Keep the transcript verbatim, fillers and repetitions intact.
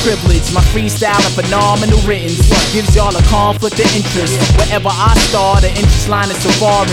privilege. My freestyle and phenomenal writtens gives y'all a conflict of interest. Wherever I start, the interest line is so far